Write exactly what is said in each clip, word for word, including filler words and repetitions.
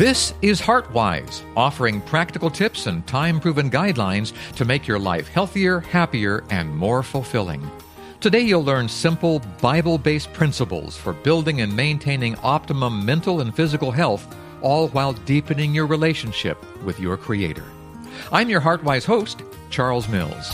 This is HeartWise, offering practical tips and time-proven guidelines to make your life healthier, happier, and more fulfilling. Today you'll learn simple, Bible-based principles for building and maintaining optimum mental and physical health, all while deepening your relationship with your Creator. I'm your HeartWise host, Charles Mills.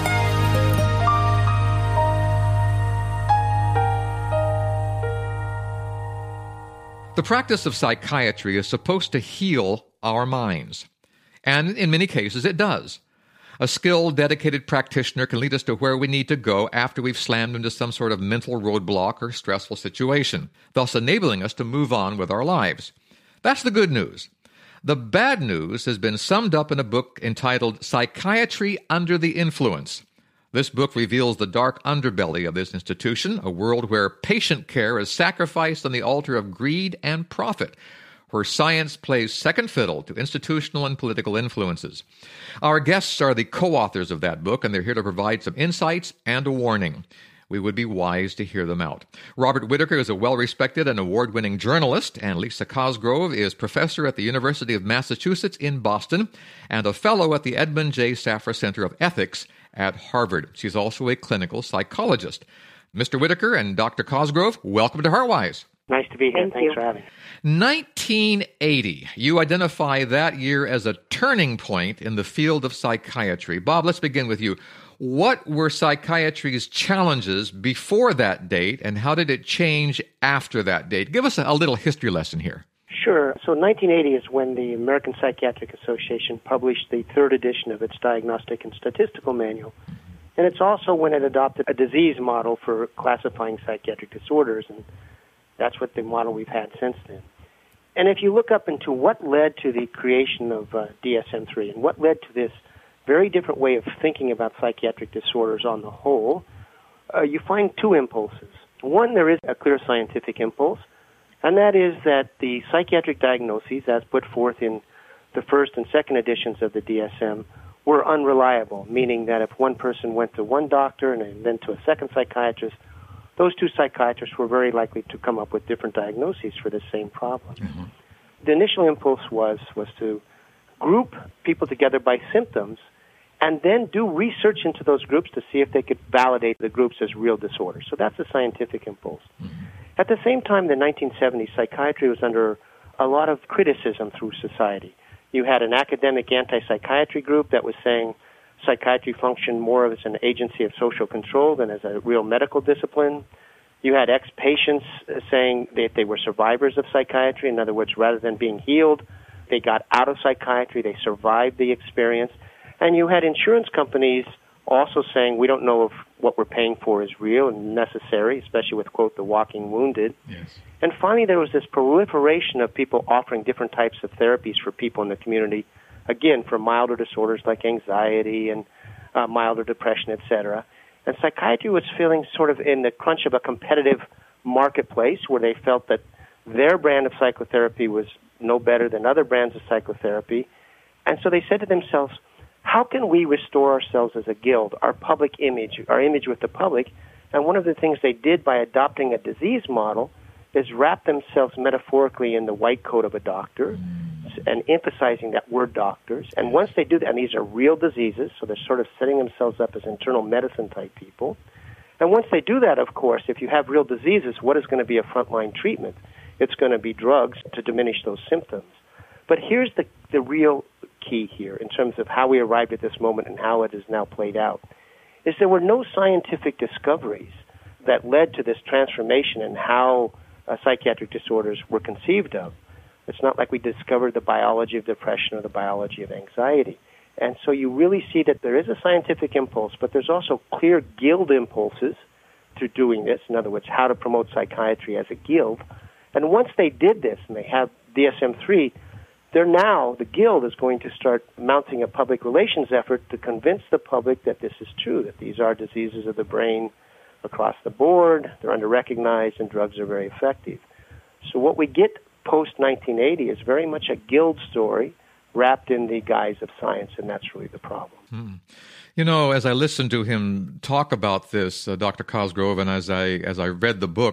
The practice of psychiatry is supposed to heal our minds, and in many cases it does. A skilled, dedicated practitioner can lead us to where we need to go after we've slammed into some sort of mental roadblock or stressful situation, thus enabling us to move on with our lives. That's the good news. The bad news has been summed up in a book entitled Psychiatry Under the Influence. This book reveals the dark underbelly of this institution, a world where patient care is sacrificed on the altar of greed and profit, where science plays second fiddle to institutional and political influences. Our guests are the co-authors of that book, and they're here to provide some insights and a warning. We would be wise to hear them out. Robert Whitaker is a well-respected and award-winning journalist, and Lisa Cosgrove is professor at the University of Massachusetts in Boston and a fellow at the Edmund J. Safra Center of Ethics at Harvard. She's also a clinical psychologist. Mister Whitaker and Doctor Cosgrove, welcome to HeartWise. Nice to be here. Thank Thanks you. for having me. nineteen eighty. You identify that year as a turning point in the field of psychiatry. Bob, let's begin with you. What were psychiatry's challenges before that date, and how did it change after that date? Give us a, a little history lesson here. Sure. So nineteen eighty is when the American Psychiatric Association published the third edition of its Diagnostic and Statistical Manual. And it's also when it adopted a disease model for classifying psychiatric disorders, and that's what the model we've had since then. And if you look up into what led to the creation of uh, D S M three and what led to this very different way of thinking about psychiatric disorders on the whole, uh, you find two impulses. One, there is a clear scientific impulse, and that is that the psychiatric diagnoses, as put forth in the first and second editions of the D S M, were unreliable, meaning that if one person went to one doctor and then to a second psychiatrist, those two psychiatrists were very likely to come up with different diagnoses for the same problem. Mm-hmm. The initial impulse was, was to group people together by symptoms and then do research into those groups to see if they could validate the groups as real disorders. So that's the scientific impulse. Mm-hmm. At the same time, in the nineteen seventies, psychiatry was under a lot of criticism through society. You had an academic anti-psychiatry group that was saying psychiatry functioned more as an agency of social control than as a real medical discipline. You had ex-patients saying that they were survivors of psychiatry. In other words, rather than being healed, they got out of psychiatry, they survived the experience. And you had insurance companies also saying, we don't know if what we're paying for is real and necessary, especially with, quote, the walking wounded. Yes. And finally, there was this proliferation of people offering different types of therapies for people in the community, again, for milder disorders like anxiety and uh, milder depression, et cetera. And psychiatry was feeling sort of in the crunch of a competitive marketplace where they felt that their brand of psychotherapy was no better than other brands of psychotherapy. And so they said to themselves, how can we restore ourselves as a guild, our public image, our image with the public? And one of the things they did by adopting a disease model is wrap themselves metaphorically in the white coat of a doctor and emphasizing that we're doctors. And once they do that, and these are real diseases, so they're sort of setting themselves up as internal medicine type people. And once they do that, of course, if you have real diseases, what is going to be a frontline treatment? It's going to be drugs to diminish those symptoms. But here's the, the real key here in terms of how we arrived at this moment and how it is now played out, is there were no scientific discoveries that led to this transformation in how uh, psychiatric disorders were conceived of. It's not like we discovered the biology of depression or the biology of anxiety. And so you really see that there is a scientific impulse, but there's also clear guild impulses to doing this. In other words, how to promote psychiatry as a guild. And once they did this, and they have D S M three, they're now, the guild is going to start mounting a public relations effort to convince the public that this is true, that these are diseases of the brain across the board, they're under-recognized, and drugs are very effective. So what we get post nineteen eighty is very much a guild story wrapped in the guise of science, and that's really the problem. Hmm. You know, as I listened to him talk about this, uh, Doctor Cosgrove, and as I as I read the book,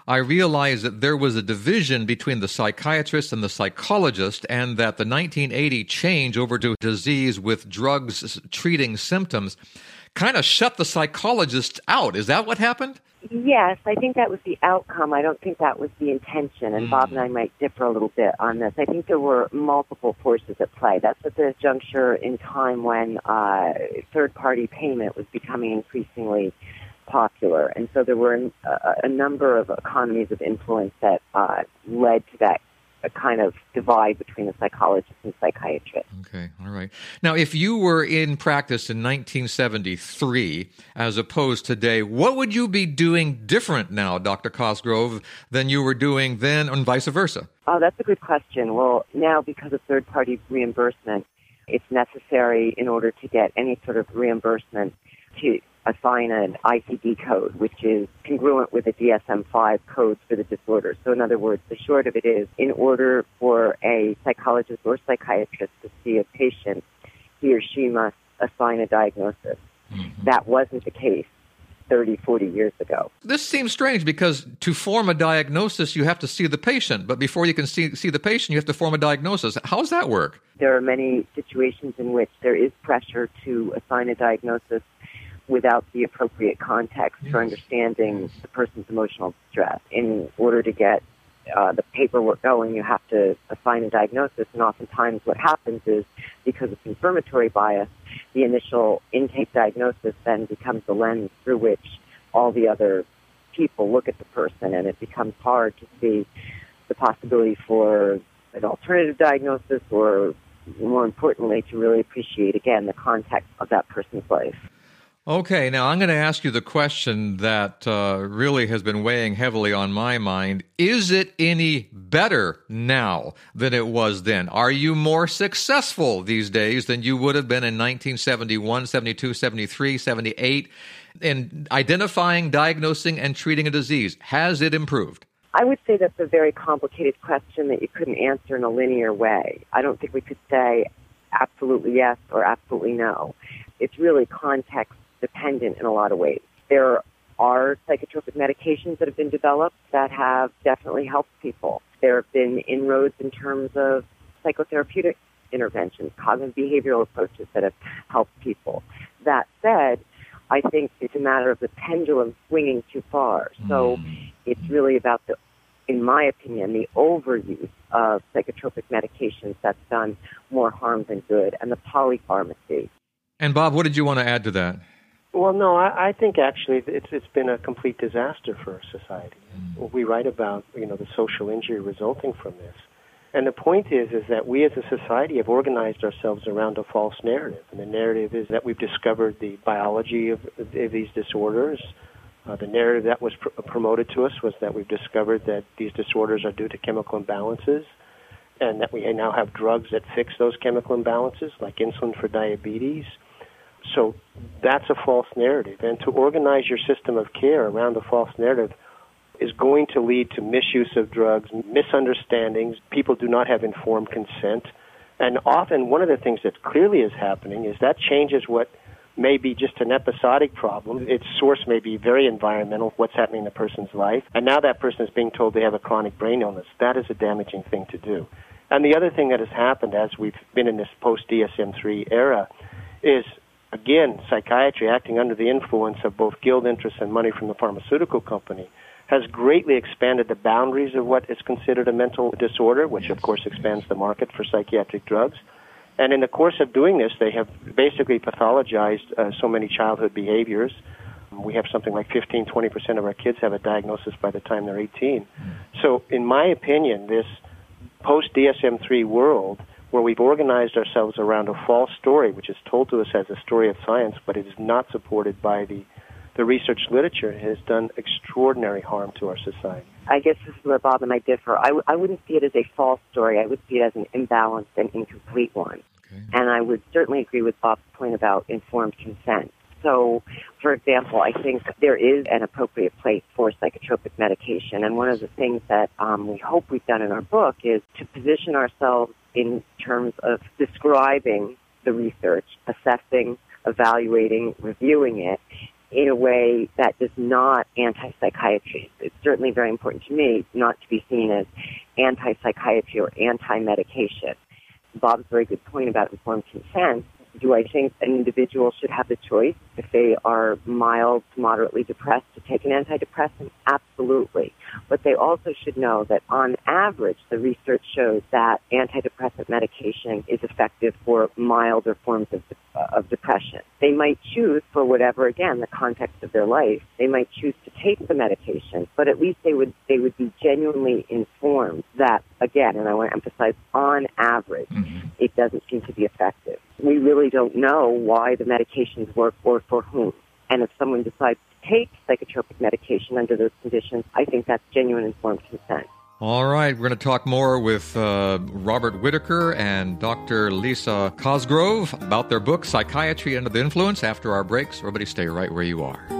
I realized that there was a division between the psychiatrist and the psychologist, and that the nineteen eighty change over to disease with drugs treating symptoms kind of shut the psychologist out. Is that what happened? Yes, I think that was the outcome. I don't think that was the intention, and mm. Bob and I might differ a little bit on this. I think there were multiple forces at play. That's at this juncture in time when uh, third-party payment was becoming increasingly popular, and so there were a, a number of economies of influence that uh, led to that a kind of divide between the psychologist and psychiatrist. Okay, all right. Now, if you were in practice in nineteen seventy-three as opposed to today, what would you be doing different now, Doctor Cosgrove, than you were doing then, and vice versa? Oh, that's a good question. Well, now because of third-party reimbursement, it's necessary in order to get any sort of reimbursement to assign an I C D code, which is congruent with the D S M five codes for the disorder. So in other words, the short of it is, in order for a psychologist or psychiatrist to see a patient, he or she must assign a diagnosis. Mm-hmm. That wasn't the case thirty, forty years ago. This seems strange because to form a diagnosis, you have to see the patient. But before you can see, see the patient, you have to form a diagnosis. How does that work? There are many situations in which there is pressure to assign a diagnosis without the appropriate context yes. for understanding the person's emotional distress. In order to get uh, the paperwork going, you have to assign a diagnosis, and oftentimes what happens is, because of confirmatory bias, the initial intake diagnosis then becomes the lens through which all the other people look at the person, and it becomes hard to see the possibility for an alternative diagnosis, or more importantly, to really appreciate, again, the context of that person's life. Okay, now I'm going to ask you the question that uh, really has been weighing heavily on my mind. Is it any better now than it was then? Are you more successful these days than you would have been in nineteen seventy-one, seventy-two, seventy-three, seventy-eight in identifying, diagnosing, and treating a disease? Has it improved? I would say that's a very complicated question that you couldn't answer in a linear way. I don't think we could say absolutely yes or absolutely no. It's really context dependent in a lot of ways. There are psychotropic medications that have been developed that have definitely helped people. There have been inroads in terms of psychotherapeutic interventions, cognitive behavioral approaches that have helped people. That said, I think it's a matter of the pendulum swinging too far. So mm. it's really about the, in my opinion, the overuse of psychotropic medications that's done more harm than good, and the polypharmacy. And Bob, what did you want to add to that? Well, no, I, I think actually it's it's been a complete disaster for our society. Mm. We write about, you know, the social injury resulting from this. And the point is, is that we as a society have organized ourselves around a false narrative. And the narrative is that we've discovered the biology of, of these disorders. Uh, the narrative that was pr- promoted to us was that we've discovered that these disorders are due to chemical imbalances, and that we now have drugs that fix those chemical imbalances, like insulin for diabetes. So that's a false narrative. And to organize your system of care around a false narrative is going to lead to misuse of drugs, misunderstandings. People do not have informed consent. And often one of the things that clearly is happening is that changes what may be just an episodic problem. Its source may be very environmental, what's happening in the person's life. And now that person is being told they have a chronic brain illness. That is a damaging thing to do. And the other thing that has happened as we've been in this post-D S M three era is, again, psychiatry acting under the influence of both guild interests and money from the pharmaceutical company has greatly expanded the boundaries of what is considered a mental disorder, which of course expands the market for psychiatric drugs. And in the course of doing this, they have basically pathologized uh, so many childhood behaviors. We have something like fifteen, twenty percent of our kids have a diagnosis by the time they're eighteen. So in my opinion, this post-D S M three world, where we've organized ourselves around a false story, which is told to us as a story of science, but it is not supported by the, the research literature, has done extraordinary harm to our society. I guess this is where Bob and I differ. I, w- I wouldn't see it as a false story. I would see it as an imbalanced and incomplete one. Okay. And I would certainly agree with Bob's point about informed consent. So, for example, I think there is an appropriate place for psychotropic medication. And one of the things that um, we hope we've done in our book is to position ourselves in terms of describing the research, assessing, evaluating, reviewing it, in a way that does not anti-psychiatry. It's certainly very important to me not to be seen as anti-psychiatry or anti-medication. Bob's very good point about informed consent. Do I think an individual should have the choice, if they are mild to moderately depressed, to take an antidepressant? Absolutely. But they also should know that on average, the research shows that antidepressant medication is effective for milder forms of, uh, of depression. They might choose, for whatever, again, the context of their life, they might choose to take the medication, but at least they would, they would be genuinely informed that, again, and I want to emphasize, on average, mm-hmm. it doesn't seem to be effective. We really don't know why the medications work or for whom. And if someone decides to take psychotropic medication under those conditions, I think that's genuine informed consent. All right, we're going to talk more with uh, Robert Whitaker and Doctor Lisa Cosgrove about their book, Psychiatry Under the Influence, after our breaks. Everybody stay right where you are.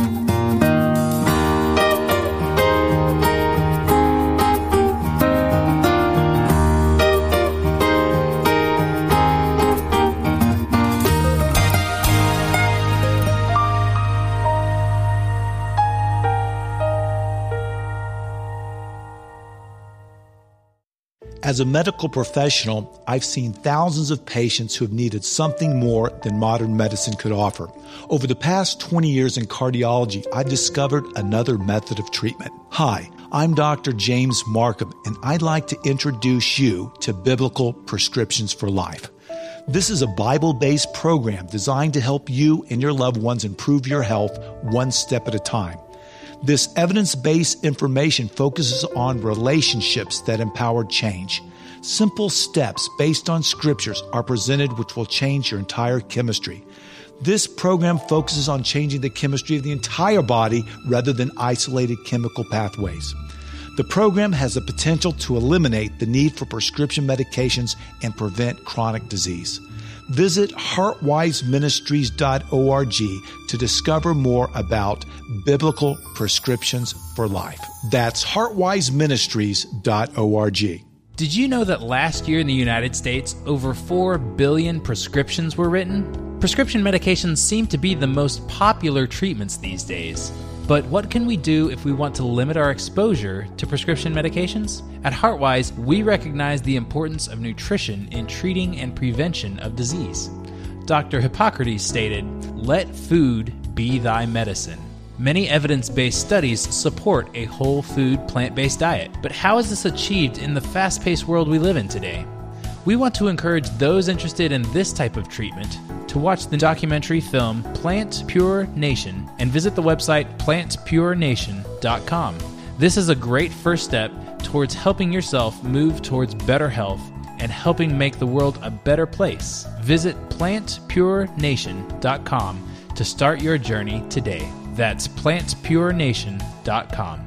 As a medical professional, I've seen thousands of patients who have needed something more than modern medicine could offer. Over the past twenty years in cardiology, I've discovered another method of treatment. Hi, I'm Doctor James Markham, and I'd like to introduce you to Biblical Prescriptions for Life. This is a Bible-based program designed to help you and your loved ones improve your health one step at a time. This evidence-based information focuses on relationships that empower change. Simple steps based on scriptures are presented which will change your entire chemistry. This program focuses on changing the chemistry of the entire body rather than isolated chemical pathways. The program has the potential to eliminate the need for prescription medications and prevent chronic disease. Visit heart wise ministries dot org to discover more about Biblical Prescriptions for Life. That's heart wise ministries dot org. Did you know that last year in the United States, over four billion prescriptions were written? Prescription medications seem to be the most popular treatments these days. But what can we do if we want to limit our exposure to prescription medications? At HeartWise, we recognize the importance of nutrition in treating and prevention of disease. Doctor Hippocrates stated, "Let food be thy medicine." Many evidence-based studies support a whole food, plant-based diet. But how is this achieved in the fast-paced world we live in today? We want to encourage those interested in this type of treatment to watch the documentary film Plant Pure Nation and visit the website plant pure nation dot com. This is a great first step towards helping yourself move towards better health and helping make the world a better place. Visit plant pure nation dot com to start your journey today. That's plant pure nation dot com.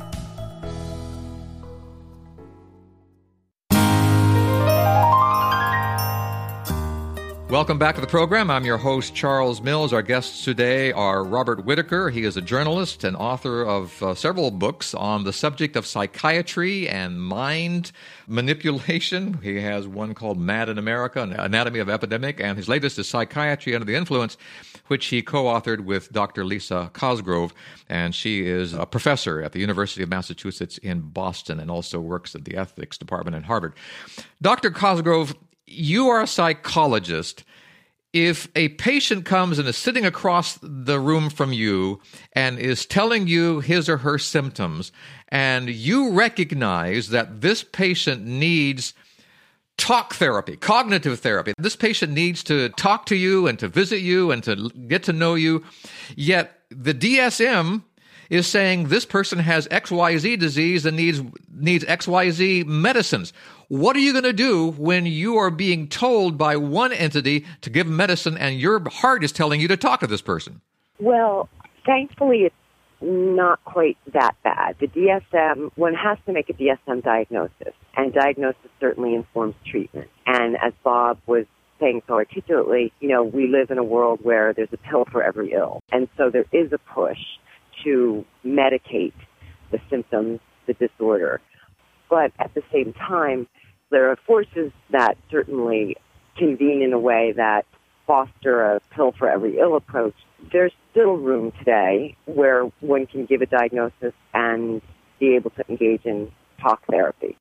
Welcome back to the program. I'm your host, Charles Mills. Our guests today are Robert Whitaker. He is a journalist and author of uh, several books on the subject of psychiatry and mind manipulation. He has one called Mad in America, An Anatomy of Epidemic, and his latest is Psychiatry Under the Influence, which he co-authored with Doctor Lisa Cosgrove, and she is a professor at the University of Massachusetts in Boston and also works at the ethics department at Harvard. Doctor Cosgrove, you are a psychologist. If a patient comes and is sitting across the room from you and is telling you his or her symptoms, and you recognize that this patient needs talk therapy, cognitive therapy, this patient needs to talk to you and to visit you and to get to know you, yet the D S M is saying this person has X Y Z disease and needs needs X Y Z medicines. What are you going to do when you are being told by one entity to give medicine and your heart is telling you to talk to this person? Well, thankfully, it's not quite that bad. The D S M, one has to make a D S M diagnosis, and diagnosis certainly informs treatment. And as Bob was saying so articulately, you know, we live in a world where there's a pill for every ill. And so there is a push to medicate the symptoms, the disorder. But at the same time, there are forces that certainly convene in a way that foster a pill for every ill approach, there's still room today where one can give a diagnosis and be able to engage in talk therapy.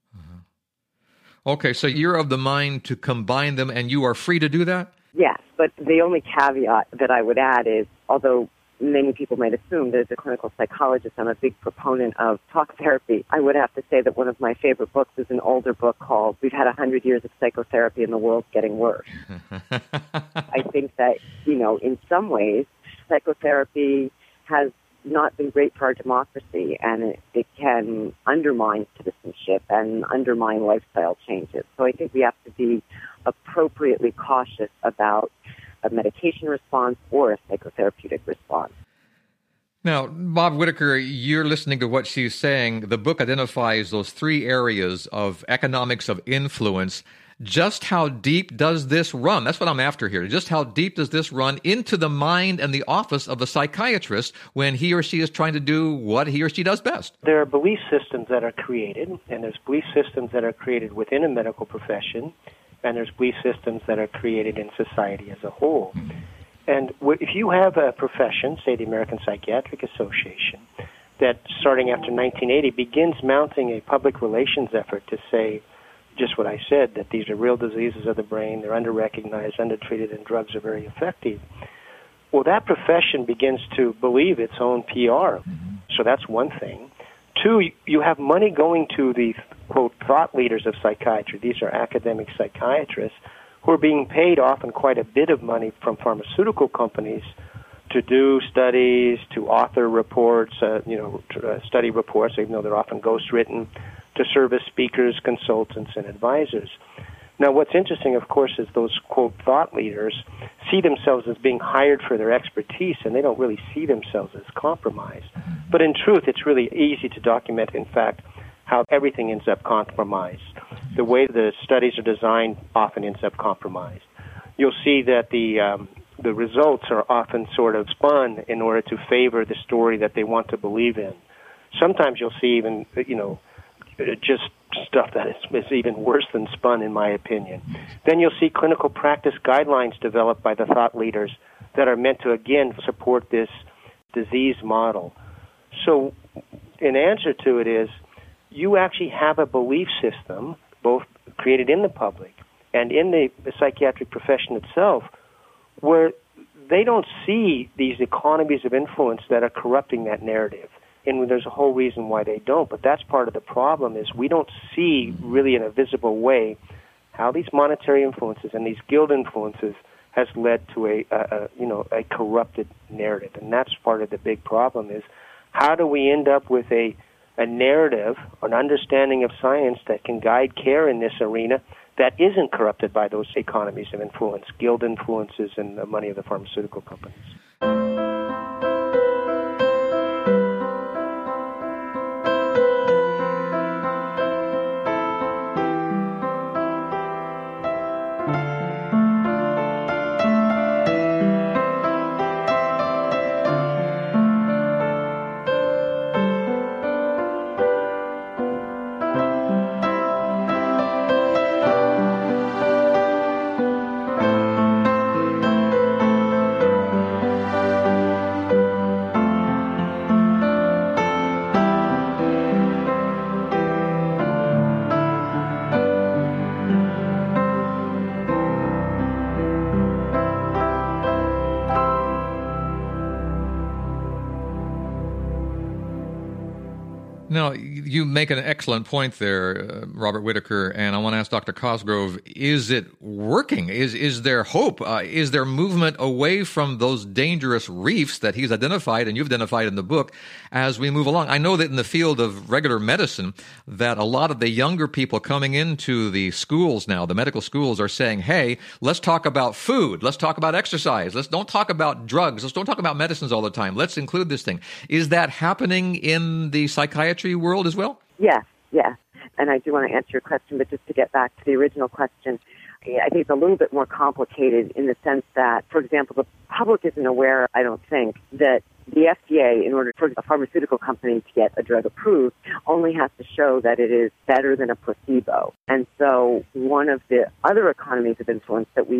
Okay, so you're of the mind to combine them, and you are free to do that? Yes, but the only caveat that I would add is, although many people might assume that as a clinical psychologist I'm a big proponent of talk therapy, I would have to say that one of my favorite books is an older book called We've Had a Hundred Years of Psychotherapy and the World's Getting Worse. I think that, you know, in some ways, psychotherapy has not been great for our democracy, and it, it can undermine citizenship and undermine lifestyle changes. So I think we have to be appropriately cautious about a medication response or a psychotherapeutic response. Now, Bob Whitaker, you're listening to what she's saying. The book identifies those three areas of economics of influence. Just how deep does this run? That's what I'm after here. Just how deep does this run into the mind and the office of a psychiatrist when he or she is trying to do what he or she does best? There are belief systems that are created, and there's belief systems that are created within a medical profession, and there's belief systems that are created in society as a whole. Mm-hmm. And if you have a profession, say the American Psychiatric Association, that starting after nineteen eighty begins mounting a public relations effort to say just what I said, that these are real diseases of the brain, they're under-recognized, under-treated, and drugs are very effective, well, that profession begins to believe its own P R. Mm-hmm. So that's one thing. Two, you have money going to the, quote, thought leaders of psychiatry. These are academic psychiatrists who are being paid often quite a bit of money from pharmaceutical companies to do studies, to author reports, uh, you know, uh, study reports, even though they're often ghostwritten, to serve as speakers, consultants, and advisors. Now, what's interesting, of course, is those, quote, thought leaders see themselves as being hired for their expertise, and they don't really see themselves as compromised. But in truth, it's really easy to document, in fact, how everything ends up compromised. The way the studies are designed often ends up compromised. You'll see that the um, the results are often sort of spun in order to favor the story that they want to believe in. Sometimes you'll see even, you know, just stuff that is, is even worse than spun, in my opinion. Then you'll see clinical practice guidelines developed by the thought leaders that are meant to, again, support this disease model. So an answer to it is, you actually have a belief system, both created in the public and in the, the psychiatric profession itself, where they don't see these economies of influence that are corrupting that narrative. And there's a whole reason why they don't, but that's part of the problem, is we don't see really in a visible way how these monetary influences and these guild influences has led to a, a, a you know a corrupted narrative. And that's part of the big problem, is how do we end up with a a narrative, an understanding of science that can guide care in this arena that isn't corrupted by those economies of influence, guild influences, and the money of the pharmaceutical companies. Now, you make an excellent point there, uh, Robert Whitaker, and I want to ask Doctor Cosgrove, is it working? Is is there hope? Uh, is there movement away from those dangerous reefs that he's identified and you've identified in the book as we move along? I know that in the field of regular medicine, that a lot of the younger people coming into the schools now, the medical schools, are saying, hey, let's talk about food. Let's talk about exercise. Let's don't talk about drugs. Let's don't talk about medicines all the time. Let's include this thing. Is that happening in the psychiatry world as well? Yes, yes. And I do want to answer your question, but just to get back to the original question, I think it's a little bit more complicated in the sense that, for example, the public isn't aware, I don't think, that the F D A, in order for a pharmaceutical company to get a drug approved, only has to show that it is better than a placebo. And so one of the other economies of influence that we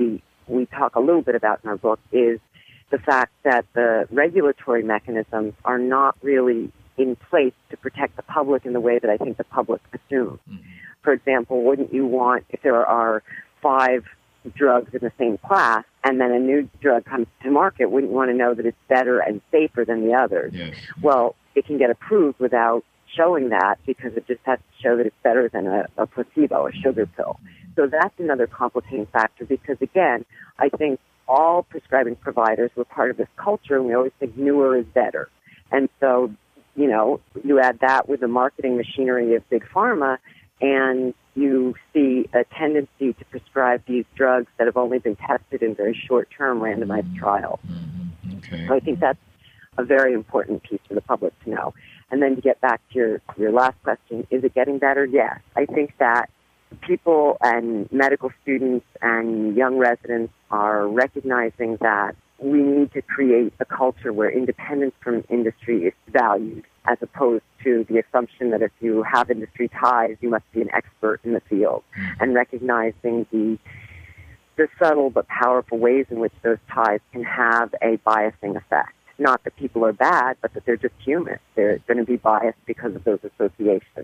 we talk a little bit about in our book is the fact that the regulatory mechanisms are not really in place to protect the public in the way that I think the public assumes. Mm-hmm. For example, wouldn't you want, if there are five drugs in the same class and then a new drug comes to market, wouldn't you want to know that it's better and safer than the others? Yes. Well, it can get approved without showing that because it just has to show that it's better than a, a placebo, a sugar pill. So that's another complicating factor because, again, I think all prescribing providers were part of this culture, and we always think newer is better. And so, you know, you add that with the marketing machinery of Big Pharma, and you see a tendency to prescribe these drugs that have only been tested in very short-term randomized trials. Mm-hmm. Okay. So I think that's a very important piece for the public to know. And then to get back to your, your last question, is it getting better? Yes. I think that people and medical students and young residents are recognizing that we need to create a culture where independence from industry is valued, as opposed to the assumption that if you have industry ties, you must be an expert in the field, and recognizing the the subtle but powerful ways in which those ties can have a biasing effect. Not that people are bad, but that they're just human. They're going to be biased because of those associations.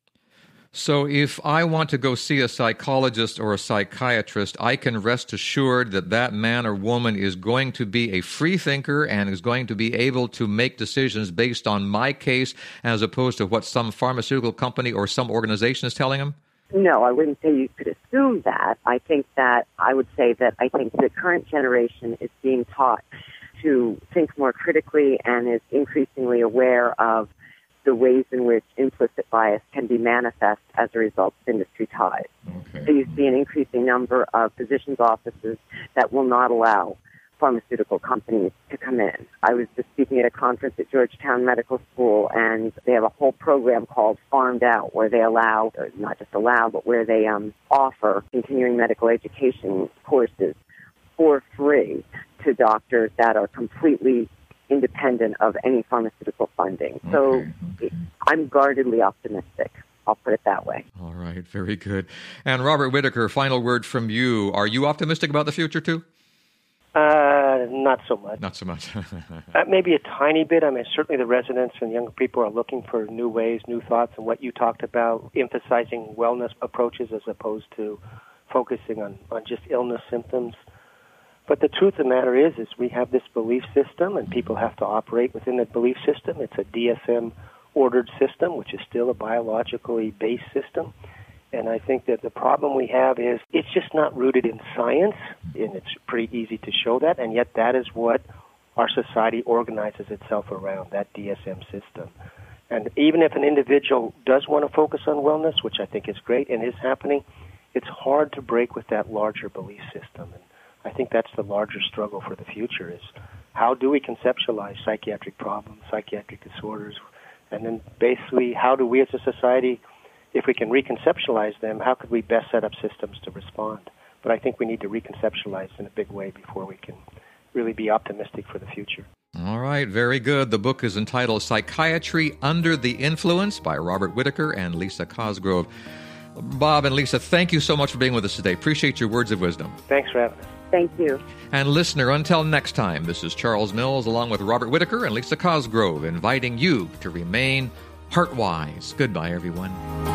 So if I want to go see a psychologist or a psychiatrist, I can rest assured that that man or woman is going to be a free thinker and is going to be able to make decisions based on my case as opposed to what some pharmaceutical company or some organization is telling them? No, I wouldn't say you could assume that. I think that I would say that I think the current generation is being taught to think more critically and is increasingly aware of the ways in which implicit bias can be manifest as a result of industry ties. Okay. So you see an increasing number of physicians' offices that will not allow pharmaceutical companies to come in. I was just speaking at a conference at Georgetown Medical School, and they have a whole program called Farmed Out, where they allow, or not just allow, but where they um, offer continuing medical education courses for free to doctors that are completely independent of any pharmaceutical funding. Okay, so okay. I'm guardedly optimistic. I'll put it that way. All right, very good. And Robert Whitaker, final word from you. Are you optimistic about the future too? Uh, not so much. Not so much. uh, maybe a tiny bit. I mean, certainly the residents and younger people are looking for new ways, new thoughts, and what you talked about, emphasizing wellness approaches as opposed to focusing on, on just illness symptoms. But the truth of the matter is, is we have this belief system, and people have to operate within that belief system. It's a D S M-ordered system, which is still a biologically based system. And I think that the problem we have is it's just not rooted in science, and it's pretty easy to show that, and yet that is what our society organizes itself around, that D S M system. And even if an individual does want to focus on wellness, which I think is great and is happening, it's hard to break with that larger belief system. And I think that's the larger struggle for the future is how do we conceptualize psychiatric problems, psychiatric disorders, and then basically how do we as a society, if we can reconceptualize them, how could we best set up systems to respond? But I think we need to reconceptualize in a big way before we can really be optimistic for the future. All right, very good. The book is entitled Psychiatry Under the Influence by Robert Whitaker and Lisa Cosgrove. Bob and Lisa, thank you so much for being with us today. Appreciate your words of wisdom. Thanks for having us. Thank you. And listener, until next time, this is Charles Mills along with Robert Whitaker and Lisa Cosgrove inviting you to remain heart-wise. Goodbye, everyone.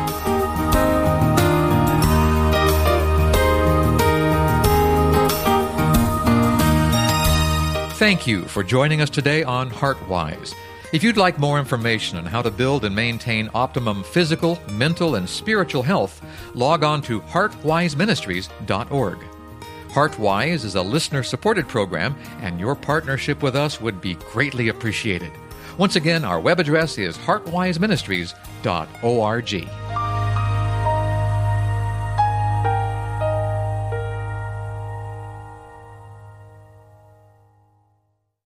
Thank you for joining us today on HeartWise. If you'd like more information on how to build and maintain optimum physical, mental, and spiritual health, log on to heart wise ministries dot org. HeartWise is a listener-supported program, and your partnership with us would be greatly appreciated. Once again, our web address is heart wise ministries dot org.